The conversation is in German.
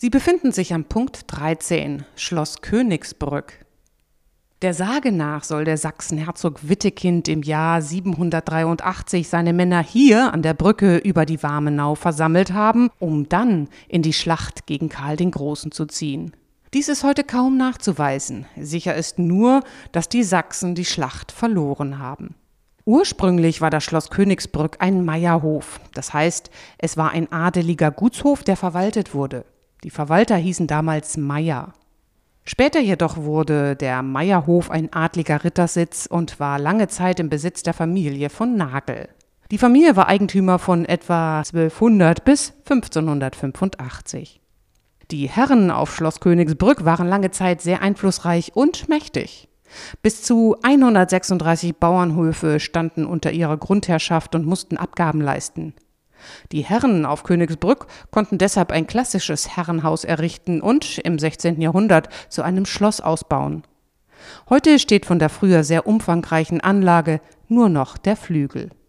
Sie befinden sich am Punkt 13, Schloss Königsbrück. Der Sage nach soll der Sachsenherzog Wittekind im Jahr 783 seine Männer hier an der Brücke über die Warmenau versammelt haben, um dann in die Schlacht gegen Karl den Großen zu ziehen. Dies ist heute kaum nachzuweisen. Sicher ist nur, dass die Sachsen die Schlacht verloren haben. Ursprünglich war das Schloss Königsbrück ein Meierhof. Das heißt, es war ein adeliger Gutshof, der verwaltet wurde. Die Verwalter hießen damals Meier. Später jedoch wurde der Meierhof ein adliger Rittersitz und war lange Zeit im Besitz der Familie von Nagel. Die Familie war Eigentümer von etwa 1200 bis 1585. Die Herren auf Schloss Königsbrück waren lange Zeit sehr einflussreich und mächtig. Bis zu 136 Bauernhöfe standen unter ihrer Grundherrschaft und mussten Abgaben leisten. Die Herren auf Königsbrück konnten deshalb ein klassisches Herrenhaus errichten und im 16. Jahrhundert zu einem Schloss ausbauen. Heute steht von der früher sehr umfangreichen Anlage nur noch der Flügel.